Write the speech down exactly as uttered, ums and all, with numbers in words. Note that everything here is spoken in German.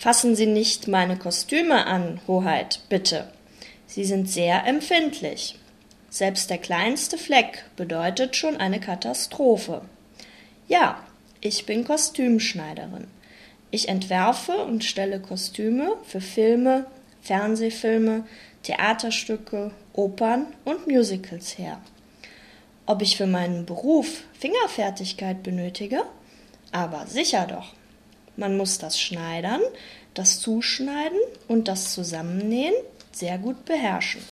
Fassen Sie nicht meine Kostüme an, Hoheit, bitte. Sie sind sehr empfindlich. Selbst der kleinste Fleck bedeutet schon eine Katastrophe. Ja, ich bin Kostümschneiderin. Ich entwerfe und stelle Kostüme für Filme, Fernsehfilme, Theaterstücke, Opern und Musicals her. Ob ich für meinen Beruf Fingerfertigkeit benötige? Aber sicher doch. Man muss das Schneidern, das Zuschneiden und das Zusammennähen sehr gut beherrschen.